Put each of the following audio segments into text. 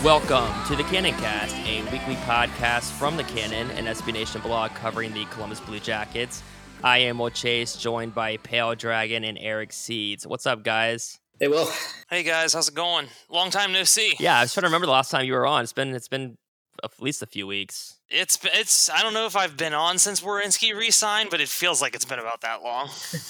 Welcome to the Cannon Cast, a weekly podcast from the Cannon, an SB Nation blog covering the Columbus Blue Jackets. I am Will Chase, joined by Pale Dragon and Eric Seeds. What's up, guys? Hey, Will. Hey guys, how's it going? Long time no see. Yeah, I was trying to remember the last time you were on. It's been at least a few weeks. It's I don't know if I've been on since Werenski re-signed, but it feels like it's been about that long.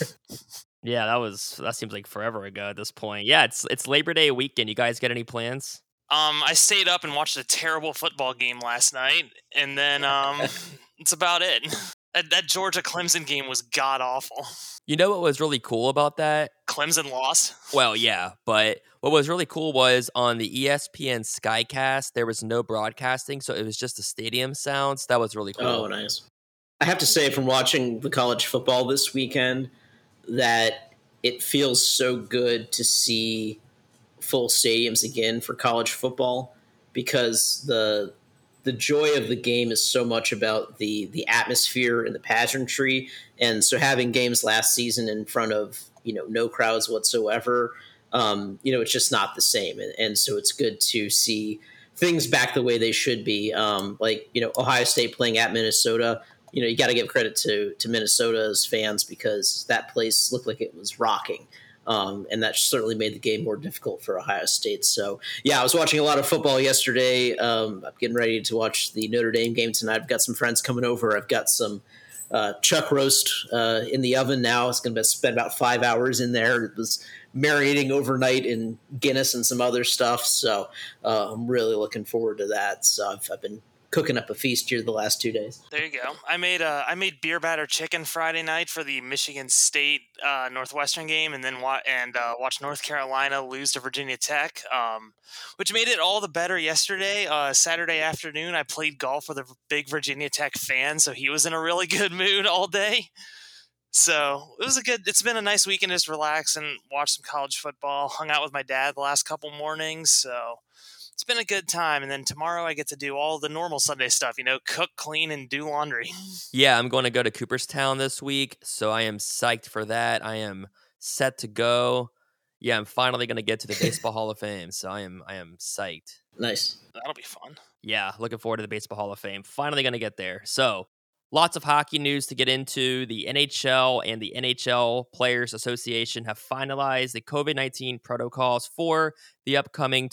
Yeah, that seems like forever ago at this point. Yeah, it's Labor Day weekend. You guys got any plans? I stayed up and watched a terrible football game last night, and then it's about it. That Georgia Clemson game was god awful. You know what was really cool about that? Clemson lost. Well, yeah, but what was really cool was on the ESPN Skycast, there was no broadcasting, so it was just the stadium sounds. That was really cool. Oh, nice. I have to say, from watching the college football this weekend, that it feels so good to see full stadiums again for college football, because the joy of the game is so much about the atmosphere and the pageantry. And so having games last season in front of, no crowds whatsoever, it's just not the same. And so it's good to see things back the way they should be. Ohio State playing at Minnesota, you got to give credit to Minnesota's fans, because that place looked like it was rocking. And that certainly made the game more difficult for Ohio State. So, yeah, I was watching a lot of football yesterday. I'm getting ready to watch the Notre Dame game tonight. I've got some friends coming over. I've got some chuck roast in the oven now. It's going to spend about 5 hours in there. It was marinating overnight in Guinness and some other stuff. So I'm really looking forward to that. So I've been cooking up a feast here the last 2 days. There you go. I made beer batter chicken Friday night for the Michigan State Northwestern game, and then watched North Carolina lose to Virginia Tech, which made it all the better yesterday. Saturday afternoon, I played golf with a big Virginia Tech fan, so he was in a really good mood all day. So it's been a nice weekend, just relax and watch some college football. Hung out with my dad the last couple mornings, so it's been a good time. And then tomorrow I get to do all the normal Sunday stuff, cook, clean, and do laundry. Yeah, I'm going to go to Cooperstown this week, so I am psyched for that. I am set to go. Yeah, I'm finally going to get to the Baseball Hall of Fame, so I am psyched. Nice. That'll be fun. Yeah, looking forward to the Baseball Hall of Fame. Finally going to get there. So, lots of hockey news to get into. The NHL and the NHL Players Association have finalized the COVID-19 protocols for the upcoming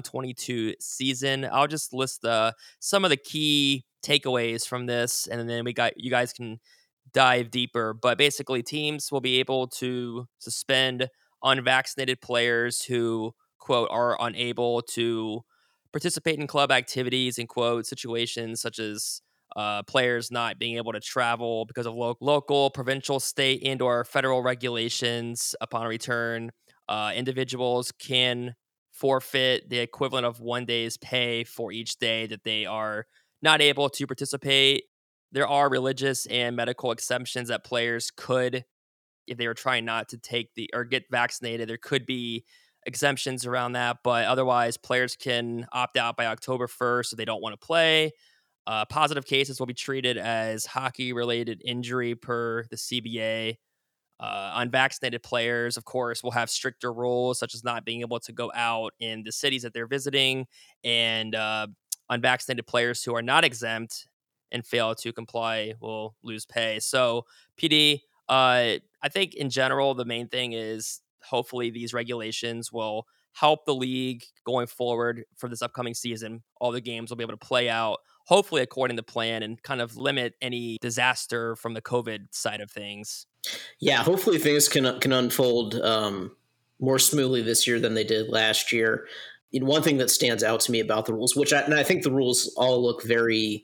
21-22 season. I'll just list some of the key takeaways from this, and then you guys can dive deeper. But basically, teams will be able to suspend unvaccinated players who, quote, are unable to participate in club activities, in quote, situations such as players not being able to travel because of local, provincial, state, and or federal regulations upon return. Individuals can forfeit the equivalent of 1 day's pay for each day that they are not able to participate. There are religious and medical exemptions that players could, if they were trying not to get vaccinated, there could be exemptions around that. But otherwise, players can opt out by October 1st if they don't want to play. Positive cases will be treated as hockey-related injury per the CBA. Unvaccinated players, of course, will have stricter rules, such as not being able to go out in the cities that they're visiting, and unvaccinated players who are not exempt and fail to comply will lose pay. So, PD, I think in general, the main thing is hopefully these regulations will help the league going forward for this upcoming season. All the games will be able to play out, hopefully according to plan, and kind of limit any disaster from the COVID side of things. Yeah, hopefully things can unfold more smoothly this year than they did last year. One thing that stands out to me about the rules, and I think the rules all look very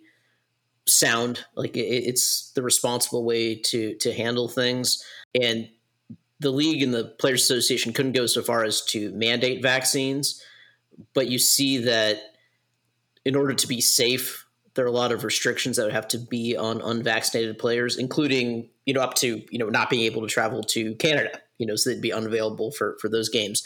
sound, like it's the responsible way to handle things. And the league and the Players Association couldn't go so far as to mandate vaccines, but you see that in order to be safe, there are a lot of restrictions that would have to be on unvaccinated players, including, up to, not being able to travel to Canada, so they'd be unavailable for those games.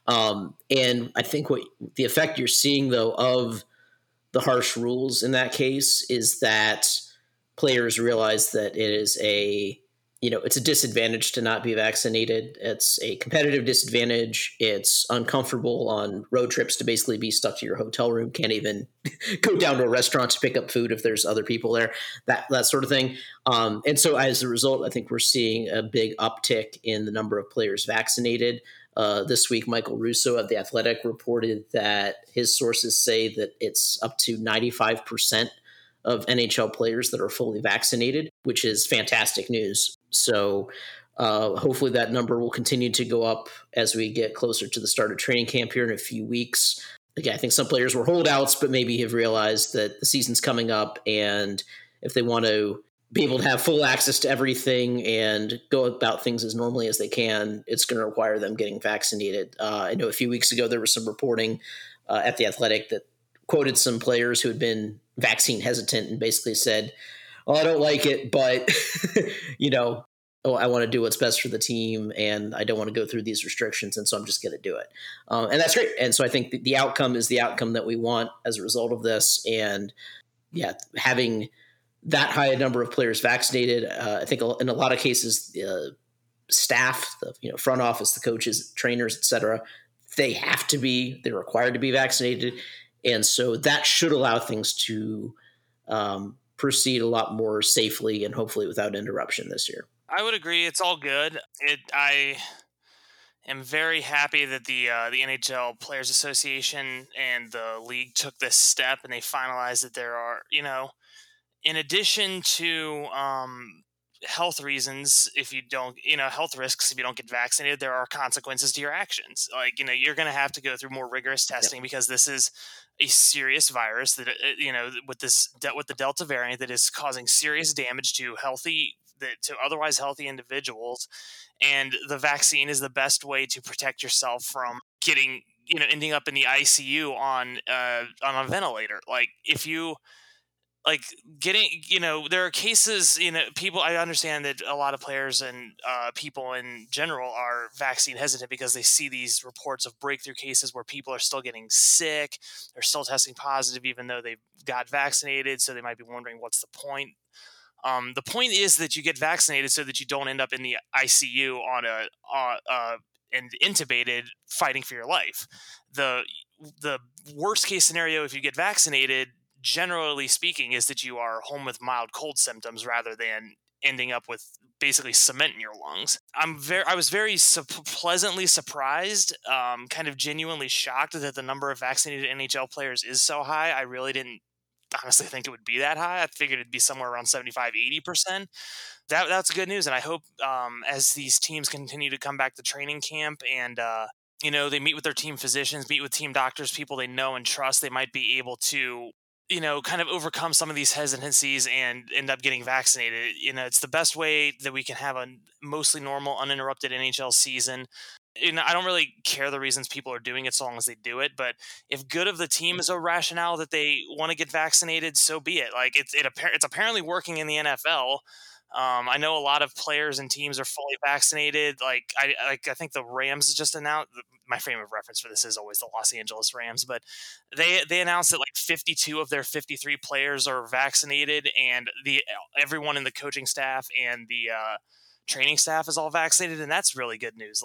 And I think what the effect you're seeing, though, of the harsh rules in that case is that players realize that it is a it's a disadvantage to not be vaccinated. It's a competitive disadvantage. It's uncomfortable on road trips to basically be stuck to your hotel room. Can't even go down to a restaurant to pick up food if there's other people there, that sort of thing. And so as a result, I think we're seeing a big uptick in the number of players vaccinated. This week, Michael Russo of The Athletic reported that his sources say that it's up to 95% of NHL players that are fully vaccinated, which is fantastic news. So hopefully that number will continue to go up as we get closer to the start of training camp here in a few weeks. Again, I think some players were holdouts, but maybe have realized that the season's coming up, and if they want to be able to have full access to everything and go about things as normally as they can, it's going to require them getting vaccinated. I know a few weeks ago there was some reporting at The Athletic that quoted some players who had been vaccine hesitant and basically said, "Oh, I don't like it, but I want to do what's best for the team, and I don't want to go through these restrictions, and so I'm just going to do it." And that's great. And so I think the outcome is the outcome that we want as a result of this. And having that high a number of players vaccinated, I think in a lot of cases, staff, the front office, the coaches, trainers, et cetera, they're required to be vaccinated. And so that should allow things to proceed a lot more safely and hopefully without interruption this year. I would agree. It's all good. I am very happy that the NHL Players Association and the league took this step, and they finalized that there are, in addition to health reasons, if you don't, health risks, if you don't get vaccinated, there are consequences to your actions. Like, you're going to have to go through more rigorous testing because this is a serious virus that, with the Delta variant that is causing serious damage to otherwise healthy individuals. And the vaccine is the best way to protect yourself from getting, ending up in the ICU on a ventilator. Like, if you, there are cases, people, I understand that a lot of players and people in general are vaccine hesitant because they see these reports of breakthrough cases where people are still getting sick, they're still testing positive even though they've got vaccinated, so they might be wondering what's the point. The point is that you get vaccinated so that you don't end up in the ICU and intubated fighting for your life. The worst case scenario if you get vaccinated, generally speaking, is that you are home with mild cold symptoms rather than ending up with basically cement in your lungs. I was very pleasantly surprised, kind of genuinely shocked that the number of vaccinated NHL players is so high. I really didn't honestly think it would be that high. I figured it'd be somewhere around 75-80%. That's good news, and I hope as these teams continue to come back to training camp and they meet with their team physicians, meet with team doctors, people they know and trust, they might be able to kind of overcome some of these hesitancies and end up getting vaccinated. It's the best way that we can have a mostly normal, uninterrupted NHL season. I don't really care the reasons people are doing it so long as they do it. But if good of the team is a rationale that they want to get vaccinated, so be it. Like it's apparently working in the NFL. I know a lot of players and teams are fully vaccinated. I think the Rams just announced. My frame of reference for this is always the Los Angeles Rams, but they announced that 52 of their 53 players are vaccinated, and everyone in the coaching staff and the training staff is all vaccinated, and that's really good news.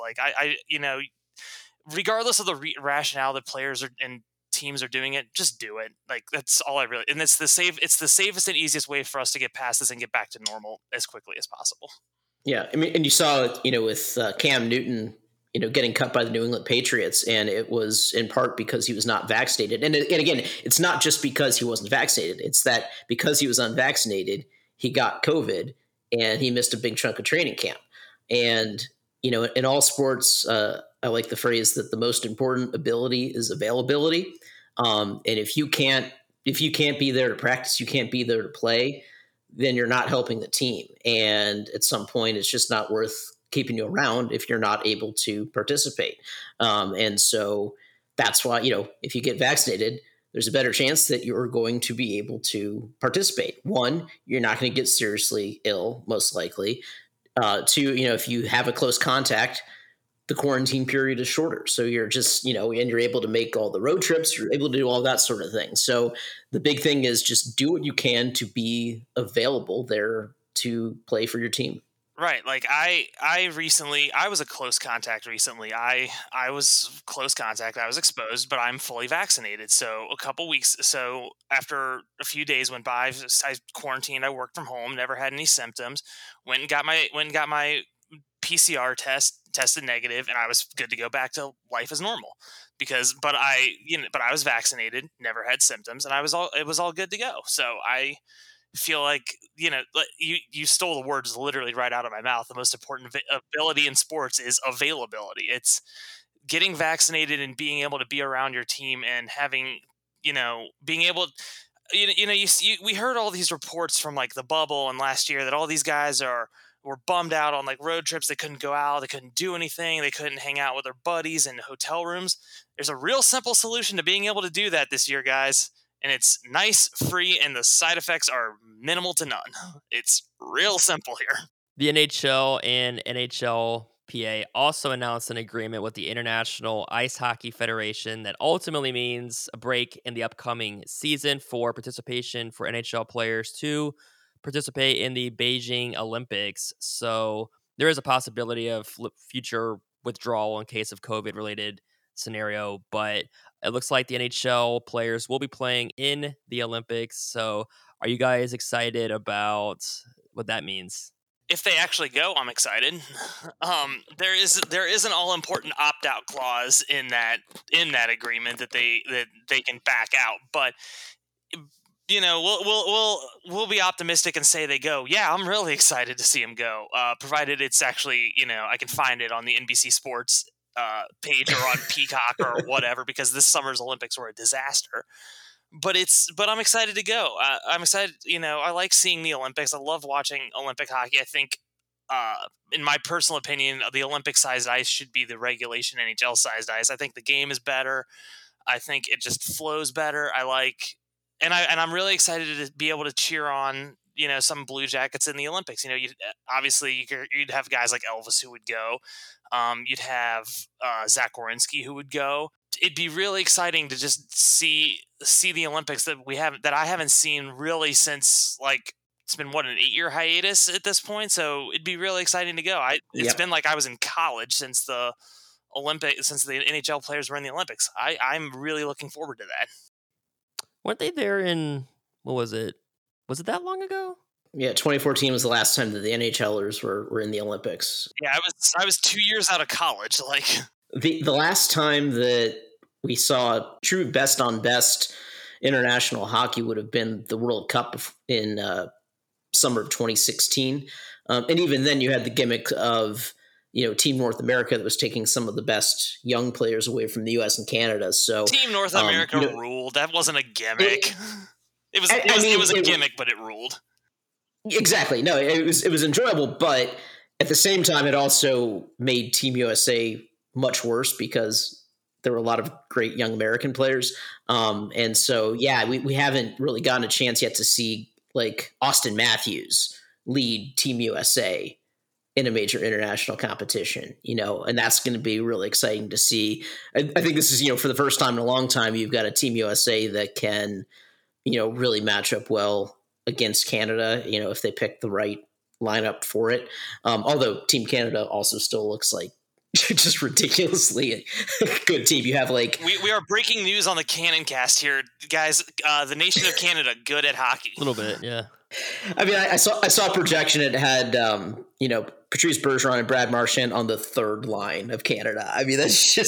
Regardless of the rationale that players and teams are doing it, just do it. That's all and it's the safest and easiest way for us to get past this and get back to normal as quickly as possible. Yeah, I mean, and you saw it, with Cam Newton, getting cut by the New England Patriots, and it was in part because he was not vaccinated. And again, it's not just because he wasn't vaccinated; it's that because he was unvaccinated, he got COVID and he missed a big chunk of training camp. And in all sports, I like the phrase that the most important ability is availability. And if you can't be there to practice, you can't be there to play, then you're not helping the team. And at some point, it's just not worth keeping you around if you're not able to participate. And so that's why, if you get vaccinated, there's a better chance that you're going to be able to participate. One, you're not going to get seriously ill, most likely. Two, if you have a close contact, the quarantine period is shorter. So you're just, and you're able to make all the road trips, you're able to do all that sort of thing. So the big thing is just do what you can to be available there to play for your team. Right. Like I was a close contact recently. I was close contact. I was exposed, but I'm fully vaccinated. So a couple weeks so after a few days went by, I quarantined, I worked from home, never had any symptoms. Went and got my PCR tested negative, and I was good to go back to life as normal. But I was vaccinated, never had symptoms, and it was all good to go. So I feel like, you stole the words literally right out of my mouth. The most important ability in sports is availability. It's getting vaccinated and being able to be around your team and having, being able, we heard all these reports from like the bubble and last year that all these guys were bummed out on like road trips. They couldn't go out, they couldn't do anything, they couldn't hang out with their buddies in hotel rooms. There's a real simple solution to being able to do that this year, guys, and it's nice, free, and the side effects are minimal to none. It's real simple here. The NHL and NHLPA also announced an agreement with the International Ice Hockey Federation that ultimately means a break in the upcoming season for participation for NHL players to participate in the Beijing Olympics. So there is a possibility of future withdrawal in case of COVID related scenario, but it looks like the NHL players will be playing in the Olympics. So are you guys excited about what that means? If they actually go, I'm excited. There is an all important opt out clause in that agreement that they can back out, but we'll be optimistic and say they go. Yeah, I'm really excited to see them go. Provided it's actually, I can find it on the NBC Sports page or on Peacock or whatever, because this summer's Olympics were a disaster. But I'm excited to go. I'm excited. I like seeing the Olympics. I love watching Olympic hockey. I think, in my personal opinion, the Olympic sized ice should be the regulation NHL sized ice. I think the game is better. I think it just flows better. And I'm really excited to be able to cheer on, some Blue Jackets in the Olympics. You'd have guys like Elvis who would go. You'd have Zach Werenski who would go. It'd be really exciting to just see the Olympics that I haven't seen really since, like, it's been an 8-year hiatus at this point. So it'd be really exciting to go. It's been like I was in college since the NHL players were in the Olympics. I'm really looking forward to that. Weren't they there in, what was it? Was it that long ago? Yeah, 2014 was the last time that the NHLers were in the Olympics. Yeah, I was 2 years out of college. Like the last time that we saw true best on best international hockey would have been the World Cup in summer of 2016, and even then you had the gimmick of Team North America that was taking some of the best young players away from the U.S. and Canada. So Team North America ruled. That wasn't a gimmick. It was a gimmick, but it ruled. Exactly. No, it was enjoyable, but at the same time, it also made Team USA much worse because there were a lot of great young American players. And so, yeah, we haven't really gotten a chance yet to see like Austin Matthews lead Team USA in a major international competition, and that's going to be really exciting to see. I think this is, for the first time in a long time, you've got a Team USA that can, really match up well against Canada, if they pick the right lineup for it. Although Team Canada also still looks like just ridiculously good team. You have like we are breaking news on the Cannon Cast here, guys. The nation of Canada good at hockey. A little bit, yeah. I mean, I saw a projection. It had Patrice Bergeron and Brad Marchand on the third line of Canada. I mean,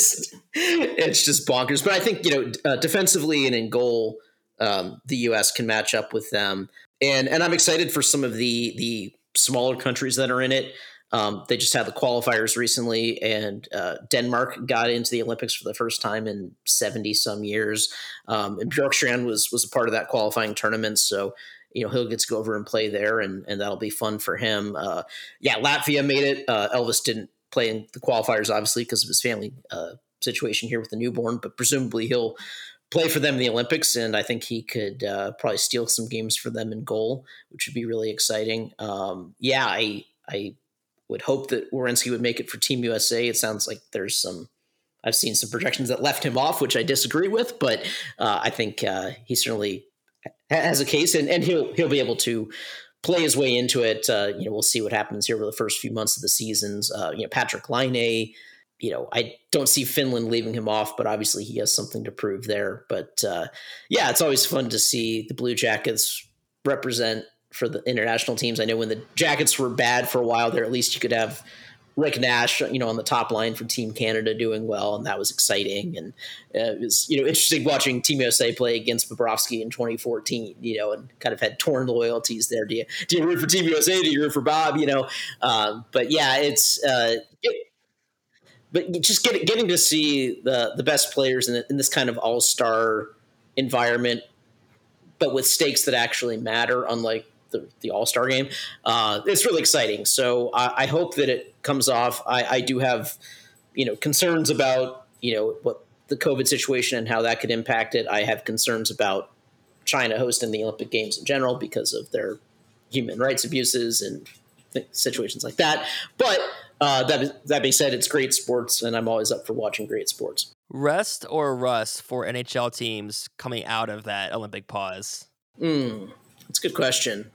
it's just bonkers. But I think defensively and in goal, the U.S. can match up with them, and I'm excited for some of the smaller countries that are in it. They just had the qualifiers recently, and Denmark got into the Olympics for the first time in 70 some years. And Bjorkstrand was a part of that qualifying tournament. So, he'll get to go over and play there, and that'll be fun for him. Latvia made it. Elvis didn't play in the qualifiers, obviously, because of his family situation here with the newborn, but presumably he'll play for them in the Olympics, and I think he could probably steal some games for them in goal, which would be really exciting. I would hope that Werenski would make it for Team USA. It sounds like I've seen some projections that left him off, which I disagree with, but I think he certainly has a case, and he'll be able to play his way into it. We'll see what happens here over the first few months of the seasons. Patrick Laine, I don't see Finland leaving him off, but obviously he has something to prove there. But it's always fun to see the Blue Jackets represent for the international teams. I know when the Jackets were bad for a while there, at least you could have Rick Nash, on the top line for Team Canada doing well, and that was exciting. And it was, interesting watching Team USA play against Bobrovsky in 2014, and kind of had torn loyalties there. Do you root for Team USA? Do you root for Bob? But yeah, it's but just getting to see the best players in this kind of all-star environment, but with stakes that actually matter, unlike the All-Star game. It's really exciting. So I hope that it comes off. I do have, concerns about, what the COVID situation and how that could impact it. I have concerns about China hosting the Olympic Games in general because of their human rights abuses and situations like that. But that being said, it's great sports, and I'm always up for watching great sports. Rest or rust for NHL teams coming out of that Olympic pause? That's a good question.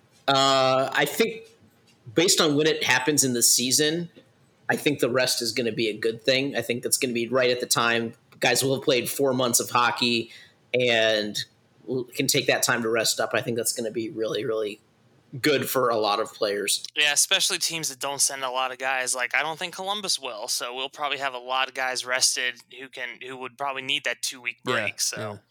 I think based on when it happens in the season, I think the rest is going to be a good thing. I think it's going to be right at the time. Guys will have played 4 months of hockey and can take that time to rest up. I think that's going to be really, really good for a lot of players. Yeah, especially teams that don't send a lot of guys. Like, I don't think Columbus will. So we'll probably have a lot of guys rested who would probably need that 2-week break.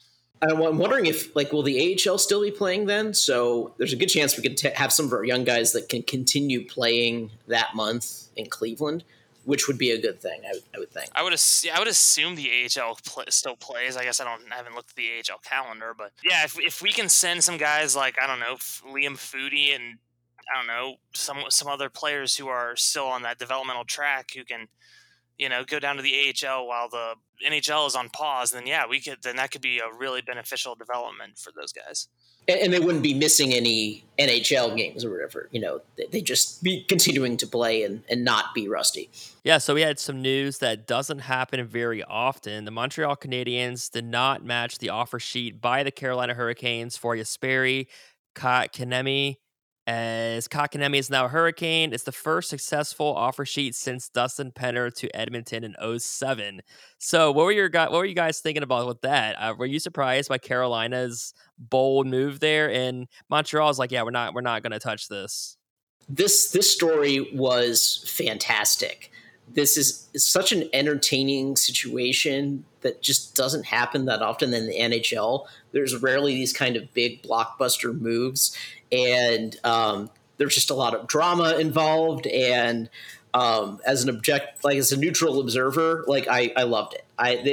I'm wondering if, will the AHL still be playing then? So there's a good chance we could have some of our young guys that can continue playing that month in Cleveland, which would be a good thing, I would think. I would assume the AHL still plays. I guess I haven't looked at the AHL calendar, but yeah, if we can send some guys like, I don't know, Liam Foudy and I don't know, some other players who are still on that developmental track who can, go down to the AHL while the NHL is on pause, then that could be a really beneficial development for those guys. And they wouldn't be missing any NHL games or whatever. They just be continuing to play and not be rusty. Yeah, so we had some news that doesn't happen very often. The Montreal Canadiens did not match the offer sheet by the Carolina Hurricanes for Jesperi Kotkaniemi. As Kotkaniemi is now a Hurricane, it's the first successful offer sheet since Dustin Penner to Edmonton in 2007. So, what were you guys thinking about with that? Were you surprised by Carolina's bold move there? And Montreal's like, yeah, we're not going to touch this. This story was fantastic. This is such an entertaining situation that just doesn't happen that often in the NHL. There's rarely these kind of big blockbuster moves, and there's just a lot of drama involved. And as a neutral observer, I loved it.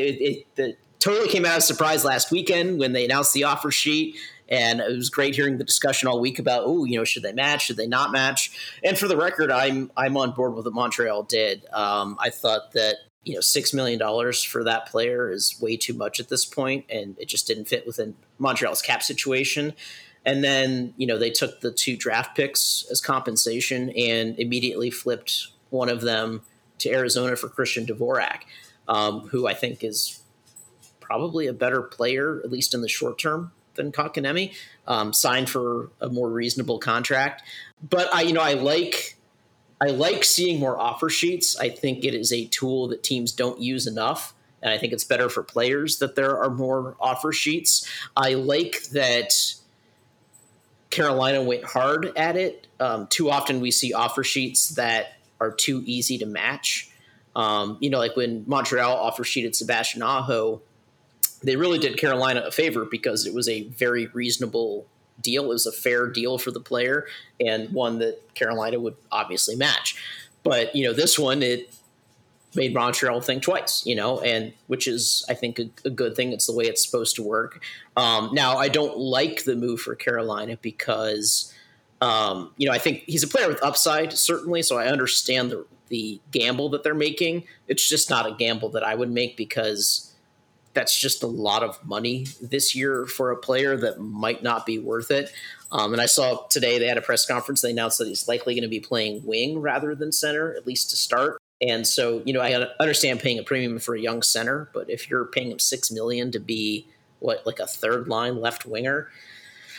It totally came out as a surprise last weekend when they announced the offer sheet. And it was great hearing the discussion all week about, should they match? Should they not match? And for the record, I'm on board with what Montreal did. I thought that, $6 million for that player is way too much at this point, and it just didn't fit within Montreal's cap situation. And then, they took the 2 draft picks as compensation and immediately flipped one of them to Arizona for Christian Dvorak, who I think is probably a better player, at least in the short term, than Kotkaniemi, signed for a more reasonable contract. But I like seeing more offer sheets. I think it is a tool that teams don't use enough, and I think it's better for players that there are more offer sheets. I like that Carolina went hard at it. Too often we see offer sheets that are too easy to match. Like when Montreal offer sheeted Sebastian Aho, they really did Carolina a favor because it was a very reasonable deal. It was a fair deal for the player and one that Carolina would obviously match. But, this one, it made Montreal think twice, and which is, I think, a good thing. It's the way it's supposed to work. Now, I don't like the move for Carolina because, I think he's a player with upside, certainly. So I understand the gamble that they're making. It's just not a gamble that I would make because that's just a lot of money this year for a player that might not be worth it. And I saw today they had a press conference. They announced that he's likely going to be playing wing rather than center, at least to start. And so, I understand paying a premium for a young center, but if you're paying him $6 million to be a third line left winger,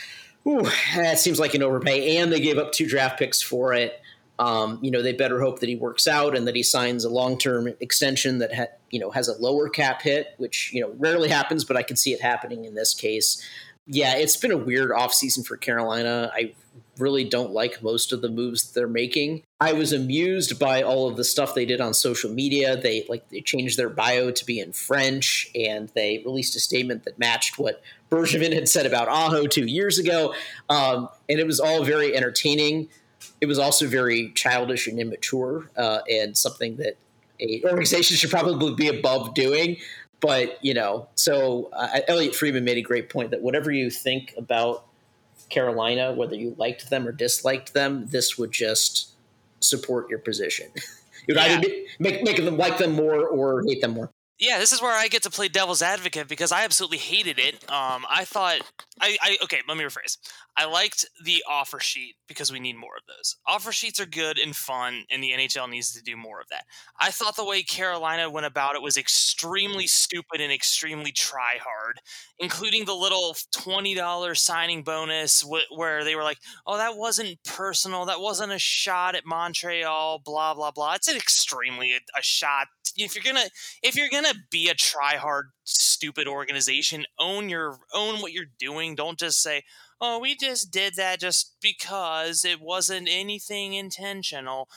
That seems like an overpay, and they gave up 2 draft picks for it. They better hope that he works out and that he signs a long-term extension that has a lower cap hit, which rarely happens, but I can see it happening in this case. Yeah, it's been a weird offseason for Carolina. I really don't like most of the moves they're making. I was amused by all of the stuff they did on social media. They changed their bio to be in French, and they released a statement that matched what Bergevin had said about Aho 2 years ago. And it was all very entertaining. It was also very childish and immature, and something that an organization should probably be above doing. But, so Elliot Friedman made a great point that whatever you think about Carolina, whether you liked them or disliked them, this would just support your position. It would either make them like them more or hate them more. Yeah, this is where I get to play devil's advocate because I absolutely hated it. I thought, okay, let me rephrase. I liked the offer sheet because we need more of those. Offer sheets are good and fun, and the NHL needs to do more of that. I thought the way Carolina went about it was extremely stupid and extremely try-hard, including the little $20 signing bonus where they were like, oh, that wasn't personal, that wasn't a shot at Montreal, blah, blah, blah. It's an extremely a shot. If you're gonna be a try-hard, stupid organization, own what you're doing. Don't just say, oh, we just did that just because it wasn't anything intentional.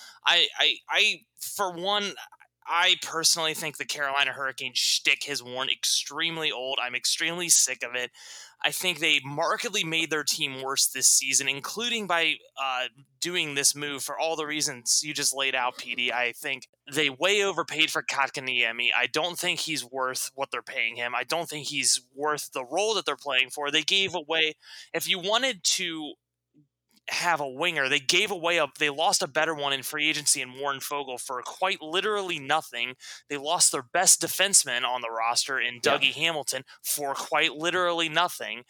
For one, I personally think the Carolina Hurricanes shtick has worn extremely old. I'm extremely sick of it. I think they markedly made their team worse this season, including by doing this move for all the reasons you just laid out, PD. I think they way overpaid for Kotkaniemi. I don't think he's worth what they're paying him. I don't think he's worth the role that they're playing for. They gave away, if you wanted to have a winger, they lost a better one in free agency in Warren Foegele for quite literally nothing. They lost their best defenseman on the roster in Dougie Hamilton for quite literally nothing.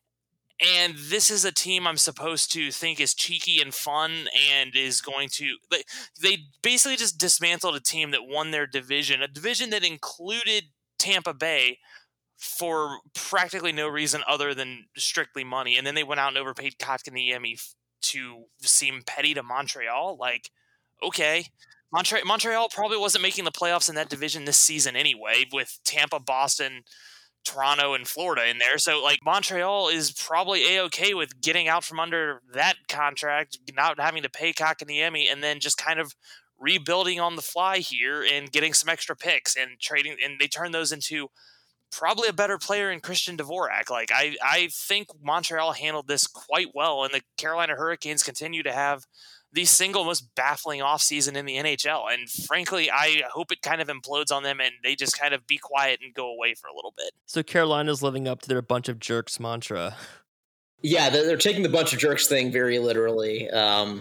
And this is a team I'm supposed to think is cheeky and fun and is going to... They basically just dismantled a team that won their division, a division that included Tampa Bay for practically no reason other than strictly money. And then they went out and overpaid Kotkaniemi to seem petty to Montreal. Like, okay. Montreal probably wasn't making the playoffs in that division this season anyway, with Tampa, Boston, Toronto, and Florida in there. So, Montreal is probably A-okay with getting out from under that contract, not having to pay Kotkaniemi, and then just kind of rebuilding on the fly here and getting some extra picks and trading. And they turn those into probably a better player in Christian Dvorak. I think Montreal handled this quite well, and the Carolina Hurricanes continue to have the single most baffling offseason in the NHL. And frankly, I hope it kind of implodes on them and they just kind of be quiet and go away for a little bit. So Carolina's living up to their bunch of jerks mantra. Yeah, they're taking the bunch of jerks thing very literally. And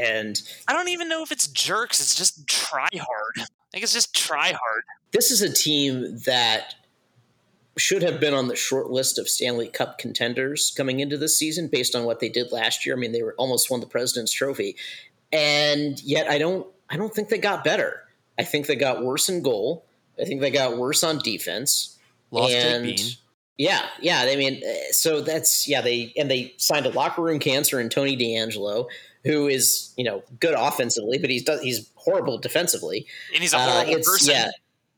I don't even know if it's jerks. It's just try hard. I think it's just try hard. This is a team that should have been on the short list of Stanley Cup contenders coming into this season based on what they did last year. I mean, they were almost won the President's Trophy. And yet I don't think they got better. I think they got worse in goal. I think they got worse on defense. Lost Jake Bean. Yeah. I mean, so that's, they signed a locker room cancer in Tony DeAngelo, who is, good offensively, but he's horrible defensively. And he's a horrible person. Yeah.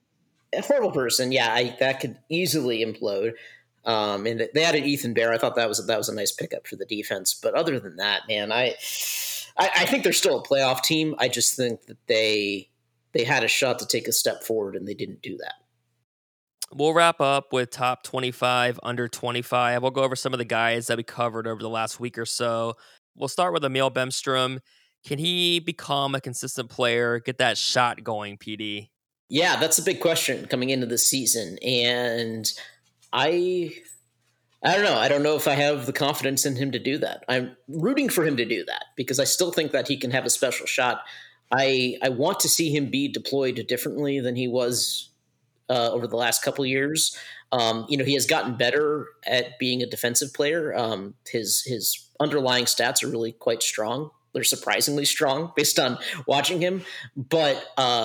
A horrible person, that could easily implode. And they added Ethan Bear. I thought that was a nice pickup for the defense. But other than that, man, I think they're still a playoff team. I just think that they had a shot to take a step forward, and they didn't do that. We'll wrap up with top 25, under 25. We'll go over some of the guys that we covered over the last week or so. We'll start with Emil Bemstrom. Can he become a consistent player, get that shot going, PD? Yeah, that's a big question coming into the season. And I don't know. I don't know if I have the confidence in him to do that. I'm rooting for him to do that because I still think that he can have a special shot. I want to see him be deployed differently than he was over the last couple of years. He has gotten better at being a defensive player. His underlying stats are really quite strong. They're surprisingly strong based on watching him. But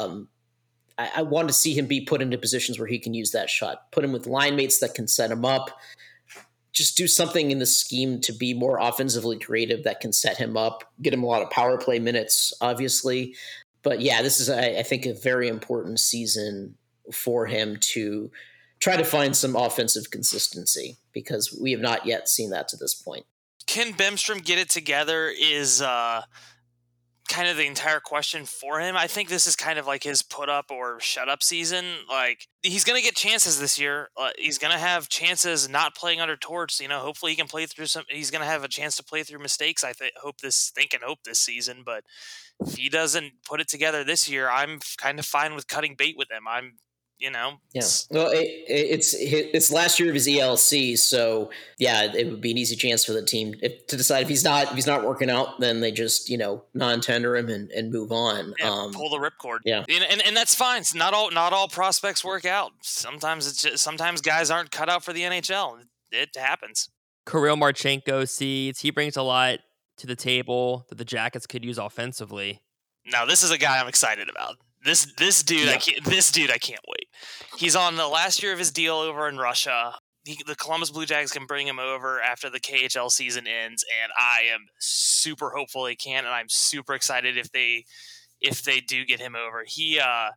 I want to see him be put into positions where he can use that shot, put him with line mates that can set him up, just do something in the scheme to be more offensively creative that can set him up, get him a lot of power play minutes, obviously. But yeah, this is, I think, a very important season for him to try to find some offensive consistency, because we have not yet seen that to this point. Can Bemstrom get it together is kind of the entire question for him. I think this is kind of like his put up or shut up season. Like, he's going to get chances this year. He's going to have chances not playing under Torts. Hopefully he can play through he's going to have a chance to play through mistakes. I hope this season, but if he doesn't put it together this year, I'm kind of fine with cutting bait with him. Yeah. Well, it's last year of his ELC, so yeah, it would be an easy chance for the team to decide if he's not working out, then they just non-tender him and move on. Yeah, pull the ripcord. Yeah, and that's fine. It's not all prospects work out. Sometimes guys aren't cut out for the NHL. It happens. Kirill Marchenko seeds. He brings a lot to the table that the Jackets could use offensively. Now, this is a guy I'm excited about. This dude, yeah. I can't wait. He's on the last year of his deal over in Russia. The Columbus Blue Jackets can bring him over after the KHL season ends, and I am super hopeful they can, and I'm super excited if they do get him over. He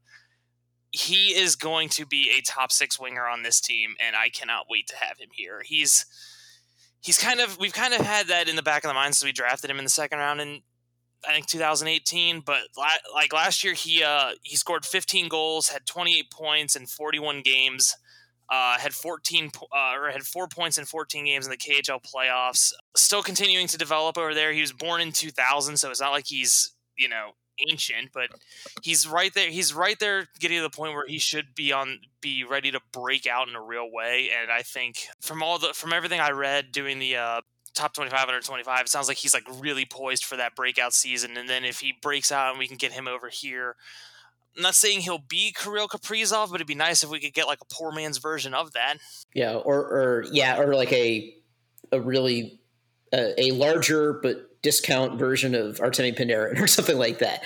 is going to be a top 6 winger on this team, and I cannot wait to have him here. We've kind of had that in the back of the mind since we drafted him in the second round in, I think, 2018, but like last year, he scored 15 goals, had 28 points in 41 games, had 4 points in 14 games in the KHL playoffs. Still continuing to develop over there. He was born in 2000, so it's not like he's ancient, but he's right there. He's right there, getting to the point where he should be ready to break out in a real way. And I think from everything I read doing the top 25 under 25, it sounds like he's like really poised for that breakout season. And then if he breaks out and we can get him over here, I'm not saying he'll be Kirill Kaprizov, but it'd be nice if we could get like a poor man's version of that. Yeah. Or like a really a larger but discount version of Artemi Panarin or something like that.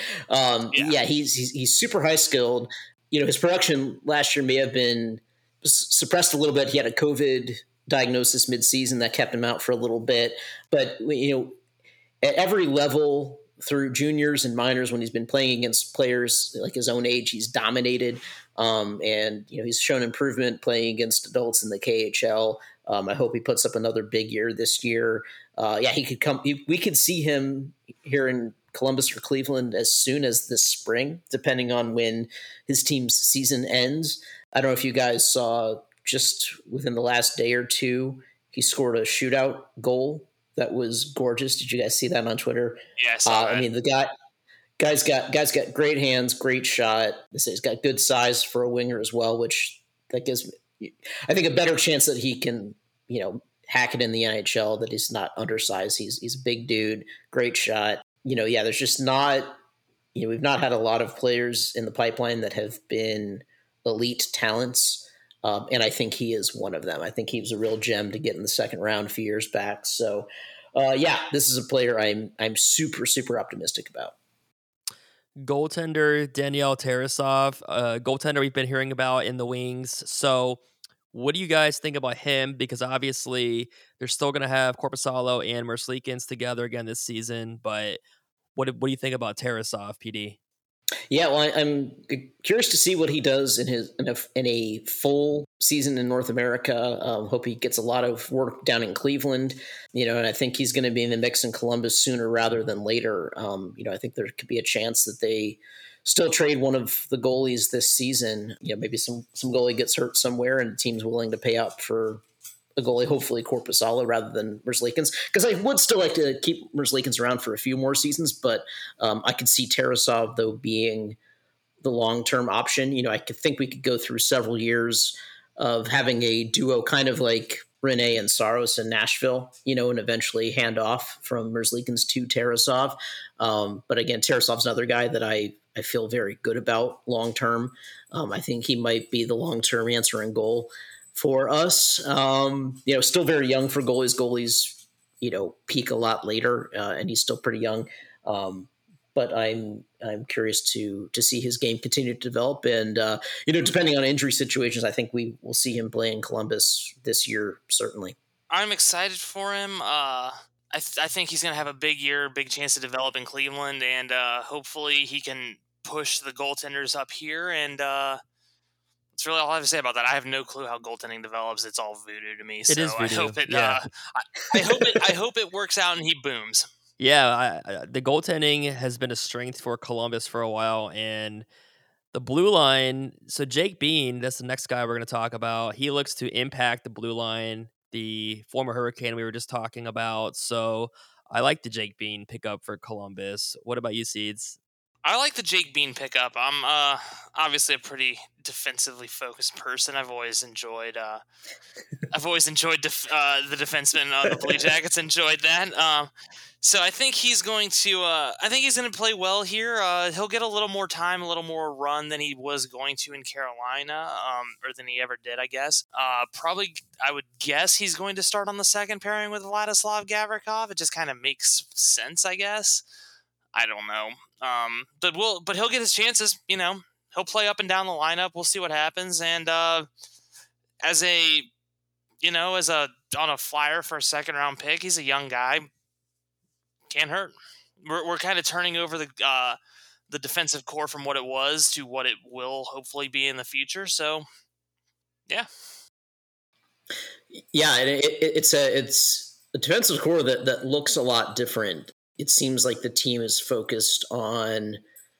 He's super high skilled. His production last year may have been suppressed a little bit. He had a COVID diagnosis mid-season that kept him out for a little bit, but at every level through juniors and minors, when he's been playing against players like his own age, he's dominated, and he's shown improvement playing against adults in the KHL. I hope he puts up another big year this year. He could come. We could see him here in Columbus or Cleveland as soon as this spring, depending on when his team's season ends. I don't know if you guys saw, just within the last day or two, he scored a shootout goal that was gorgeous. Did you guys see that on Twitter? Yes. I mean, the guy's got great hands, great shot. He's got good size for a winger as well, which that gives me, I think, a better chance that he can, hack it in the NHL, that he's not undersized. He's a big dude, great shot. There's just not, we've not had a lot of players in the pipeline that have been elite talents. And I think he is one of them. I think he was a real gem to get in the second round a few years back. So, this is a player I'm super, super optimistic about. Goaltender Daniel Tarasov, goaltender we've been hearing about in the Wings. So what do you guys think about him? Because obviously they're still going to have Korpisalo and Merzlikins together again this season. But what do you think about Tarasov, PD? Yeah, well, I'm curious to see what he does in a full season in North America. Hope he gets a lot of work down in Cleveland, and I think he's going to be in the mix in Columbus sooner rather than later. I think there could be a chance that they still trade one of the goalies this season. Maybe some goalie gets hurt somewhere and the team's willing to pay up for a goalie, hopefully Korpisalo rather than Merzlikins, because I would still like to keep Merzlikins around for a few more seasons, but I could see Tarasov, though, being the long-term option. I could think we could go through several years of having a duo kind of like Rene and Saros in Nashville, and eventually hand off from Merzlikins to Tarasov. But again, Tarasov's another guy that I feel very good about long-term. I think he might be the long-term answer in goal for us. Still very young for goalies. Goalies, peak a lot later, and he's still pretty young. But I'm curious to see his game continue to develop. And, depending on injury situations, I think we will see him play in Columbus this year, certainly. I'm excited for him. I think he's going to have a big year, big chance to develop in Cleveland, and hopefully he can push the goaltenders up here. And that's really all I have to say about that. I have no clue how goaltending develops. It's all voodoo to me. It So is I voodoo. hope it. Yeah. I hope it works out and he booms. Yeah, the goaltending has been a strength for Columbus for a while, and the blue line. So Jake Bean, that's the next guy we're going to talk about. He looks to impact the blue line, the former Hurricane we were just talking about. So I like the Jake Bean pickup for Columbus. What about you, Seeds? I like the Jake Bean pickup. I'm obviously a pretty defensively focused person. I've always enjoyed the defensemen of the Blue Jackets. Enjoyed that. So I think he's going to play well here. He'll get a little more time, a little more run than he was going to in Carolina, or than he ever did, I guess. Probably, I would guess he's going to start on the second pairing with Vladislav Gavrikov. It just kind of makes sense, I guess. I don't know. But he'll get his chances. You know, he'll play up and down the lineup. We'll see what happens. And on a flyer for a second round pick, he's a young guy. Can't hurt. We're kind of turning over the defensive core from what it was to what it will hopefully be in the future. So, yeah. Yeah, it's a defensive core that looks a lot different. It seems like the team is focused on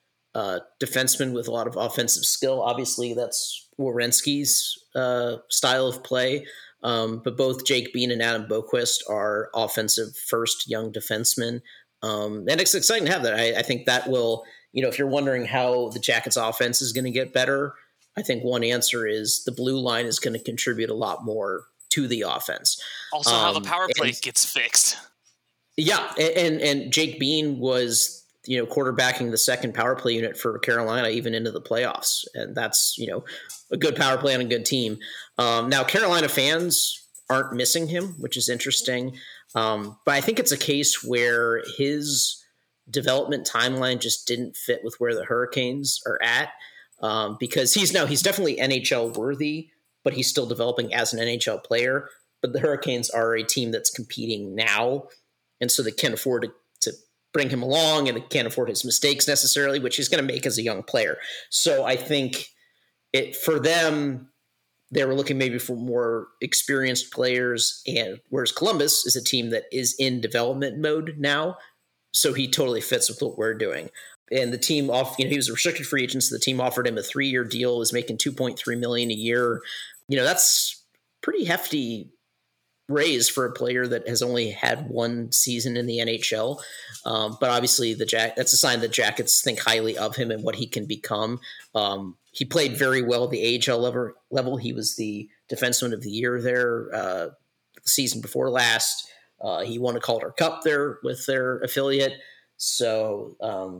defensemen with a lot of offensive skill. Obviously, that's Werenski's style of play. But both Jake Bean and Adam Boqvist are offensive first young defensemen. And it's exciting to have that. I think that will, if you're wondering how the Jackets offense is going to get better, I think one answer is the blue line is going to contribute a lot more to the offense. Also, how the power play gets fixed. Yeah. And Jake Bean was, quarterbacking the second power play unit for Carolina, even into the playoffs. And that's, a good power play on a good team. Now, Carolina fans aren't missing him, which is interesting. But I think it's a case where his development timeline just didn't fit with where the Hurricanes are at, because he's definitely NHL worthy, but he's still developing as an NHL player. But the Hurricanes are a team that's competing now, and so they can't afford to bring him along, and they can't afford his mistakes necessarily, which he's going to make as a young player. So I think for them, they were looking maybe for more experienced players, and whereas Columbus is a team that is in development mode now, so he totally fits with what we're doing. And the team he was a restricted free agent, so the team offered him a 3-year deal, was making $2.3 million a year. That's pretty hefty raise for a player that has only had one season in the NHL. But obviously that's a sign that Jackets think highly of him and what he can become. He played very well at the AHL level. He was the defenseman of the year there the season before last. He won a Calder Cup there with their affiliate. So,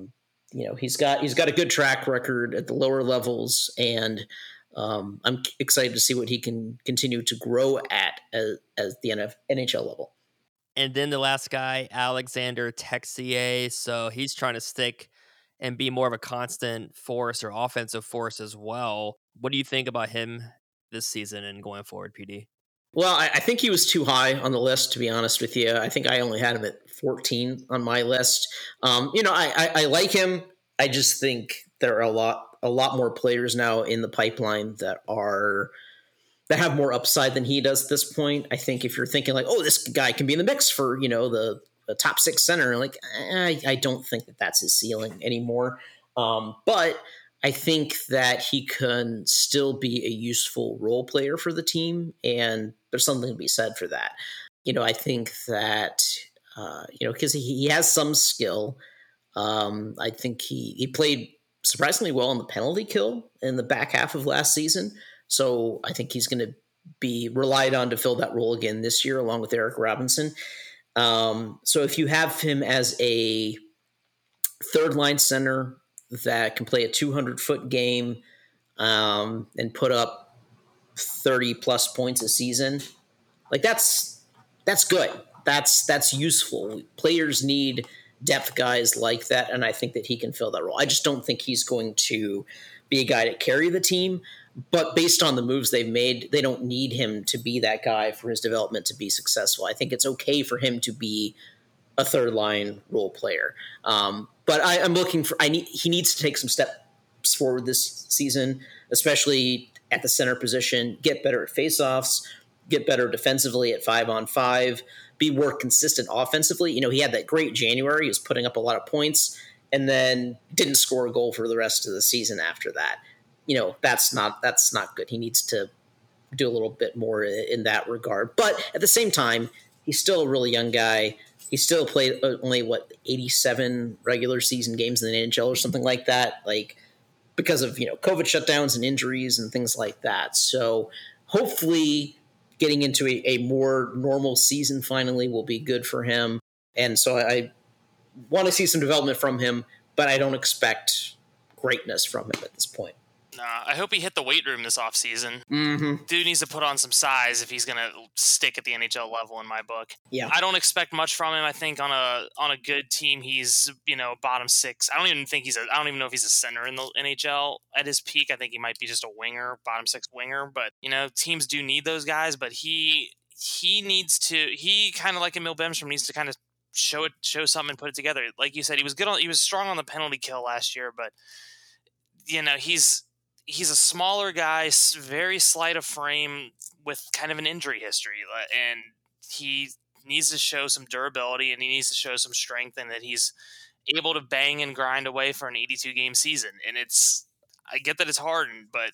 he's got a good track record at the lower levels, and I'm excited to see what he can continue to grow at as the NHL level. And then the last guy, Alexander Texier. So he's trying to stick and be more of a constant force or offensive force as well. What do you think about him this season and going forward, PD? Well, I think he was too high on the list, to be honest with you. I think I only had him at 14 on my list. I like him. I just think there are a lot more players now in the pipeline that have more upside than he does at this point. I think if you're thinking like, oh, this guy can be in the mix for, the top 6 center, like, I don't think that that's his ceiling anymore. But I think that he can still be a useful role player for the team, and there's something to be said for that. I think that, because he has some skill. I think he played surprisingly well on the penalty kill in the back half of last season. So I think he's going to be relied on to fill that role again this year, along with Eric Robinson. So if you have him as a third line center that can play a 200-foot game and put up 30 plus points a season, like that's good. That's useful. Players need depth guys like that, and I think that he can fill that role. I just don't think he's going to be a guy to carry the team, but based on the moves they've made, they don't need him to be that guy for his development to be successful. I think it's okay for him to be a third line role player. But I'm looking for, he needs to take some steps forward this season, especially at the center position, get better at faceoffs, get better defensively at 5-on-5, be more consistent offensively. He had that great January. He was putting up a lot of points and then didn't score a goal for the rest of the season after that. That's not good. He needs to do a little bit more in that regard. But at the same time, he's still a really young guy. He still played only 87 regular season games in the NHL or something like that, because of COVID shutdowns and injuries and things like that. So hopefully getting into a more normal season finally will be good for him. And so I want to see some development from him, but I don't expect greatness from him at this point. I hope he hit the weight room this offseason. Mm-hmm. Dude needs to put on some size if he's going to stick at the NHL level in my book. Yeah. I don't expect much from him. I think on a good team, he's, bottom six. I don't even know if he's a center in the NHL at his peak. I think he might be just a winger, bottom six winger. But, teams do need those guys. But he kind of like Emil Bemstrom needs to kind of show something and put it together. Like you said, he was strong on the penalty kill last year, but he's a smaller guy, very slight of frame with kind of an injury history, and he needs to show some durability and he needs to show some strength, and that he's able to bang and grind away for an 82 game season. And I get that it's hard, but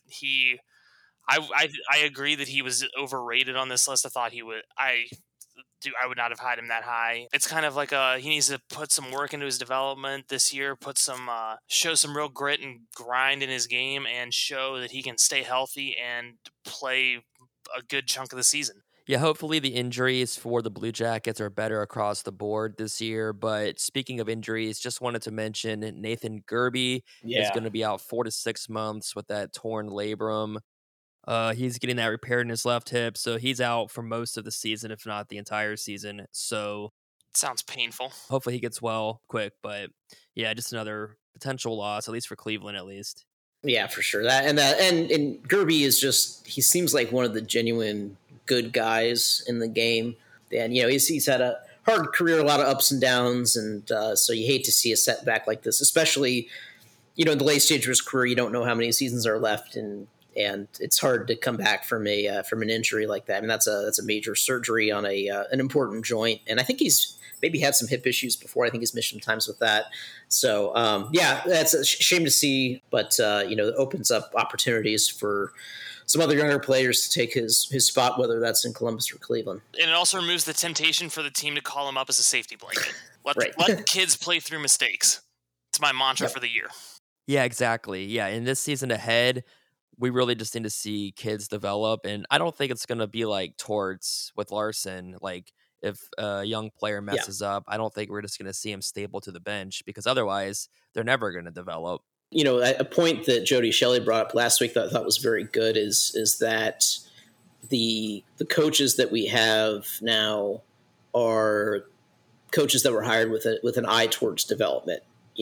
I agree that he was overrated on this list. I thought he would. I would not have had him that high. It's kind of like he needs to put some work into his development this year, show some real grit and grind in his game, and show that he can stay healthy and play a good chunk of the season. Yeah, hopefully the injuries for the Blue Jackets are better across the board this year. But speaking of injuries, just wanted to mention Nathan Gerbe is going to be out 4 to 6 months with that torn labrum. He's getting that repaired in his left hip, so he's out for most of the season, if not the entire season. So sounds painful. Hopefully he gets well quick, but yeah, just another potential loss, at least for Cleveland, at least. Yeah, for sure. And Gerbe is he seems like one of the genuine good guys in the game. And he's had a hard career, a lot of ups and downs, and so you hate to see a setback like this, especially in the late stage of his career. You don't know how many seasons are left, and it's hard to come back from an injury like that. I mean, that's a major surgery on an important joint, and I think he's maybe had some hip issues before. I think he's missed some times with that. So that's a shame to see, but it opens up opportunities for some other younger players to take his spot, whether that's in Columbus or Cleveland. And it also removes the temptation for the team to call him up as a safety blanket. Let kids play through mistakes. It's my mantra for the year. Yeah, exactly. Yeah, in this season ahead, we really just need to see kids develop, and I don't think it's going to be like Torts with Larson. Like, if a young player messes up, I don't think we're just going to see him stapled to the bench, because otherwise they're never going to develop. A point that Jody Shelley brought up last week that I thought was very good is that the coaches that we have now are coaches that were hired with an eye towards development.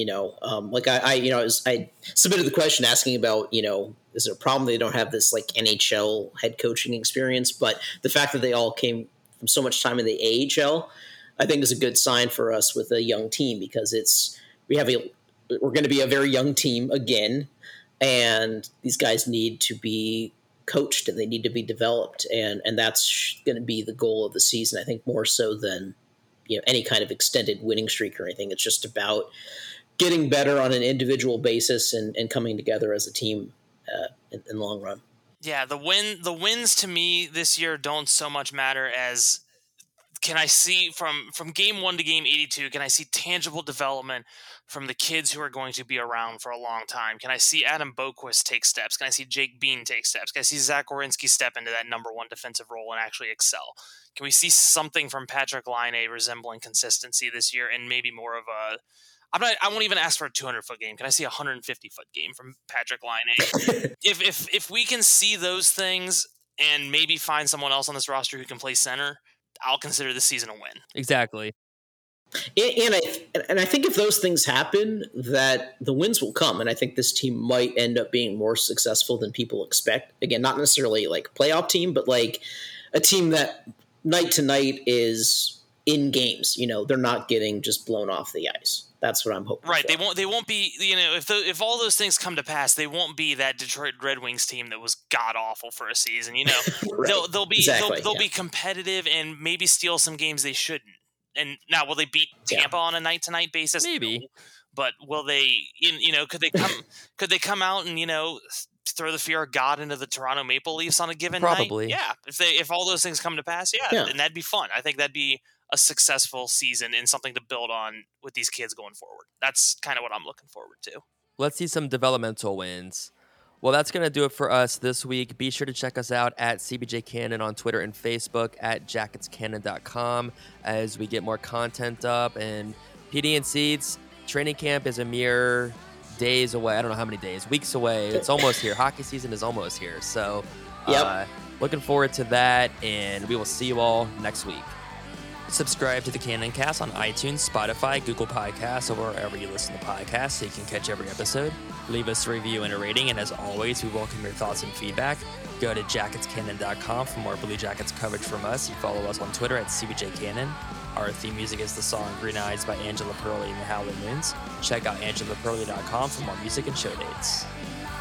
I submitted the question asking about, is it a problem they don't have this like NHL head coaching experience? But the fact that they all came from so much time in the AHL, I think is a good sign for us with a young team, because we're going to be a very young team again, and these guys need to be coached and they need to be developed, and that's going to be the goal of the season. I think more so than any kind of extended winning streak or anything. It's just about getting better on an individual basis and coming together as a team in the long run. Yeah, the wins to me this year don't so much matter as, can I see from game 1 to game 82, can I see tangible development from the kids who are going to be around for a long time? Can I see Adam Boquist take steps? Can I see Jake Bean take steps? Can I see Zach Werenski step into that number 1 defensive role and actually excel? Can we see something from Patrick Laine resembling consistency this year, and maybe more of a, I won't even ask for a 200-foot game. Can I see a 150-foot game from Patrick Laine? If we can see those things and maybe find someone else on this roster who can play center, I'll consider this season a win. Exactly. And I think if those things happen, that the wins will come. And I think this team might end up being more successful than people expect. Again, not necessarily like playoff team, but like a team that night to night is in games. You know, they're not getting just blown off the ice. That's what I'm hoping. Right. For. They won't be, you know, if all those things come to pass, they won't be that Detroit Red Wings team that was god awful for a season. You know, right. they'll be exactly, they'll be competitive and maybe steal some games they shouldn't. And now, will they beat Tampa on a night to night basis? Maybe. No. But will they? You know, could they come out and, you know, throw the fear of God into the Toronto Maple Leafs on a given Probably. night? Yeah. If all those things come to pass, yeah, and that'd be fun. I think that'd be a successful season and something to build on with these kids going forward. That's kind of what I'm looking forward to. Let's see some developmental wins. Well, that's going to do it for us this week. Be sure to check us out at CBJ Cannon on Twitter and Facebook, at jacketscannon.com as we get more content up. And PD and Seeds, training camp is a mere days away. I don't know how many days, weeks away. It's almost here. Hockey season is almost here. So looking forward to that, and we will see you all next week. Subscribe to the Cannon Cast on iTunes, Spotify, Google Podcasts, or wherever you listen to podcasts so you can catch every episode. Leave us a review and a rating, and as always, we welcome your thoughts and feedback. Go to jacketscannon.com for more Blue Jackets coverage from us. You follow us on Twitter at CBJCannon. Our theme music is the song Green Eyes by Angela Perley and the Howling Winds. Check out angelaperley.com for more music and show dates.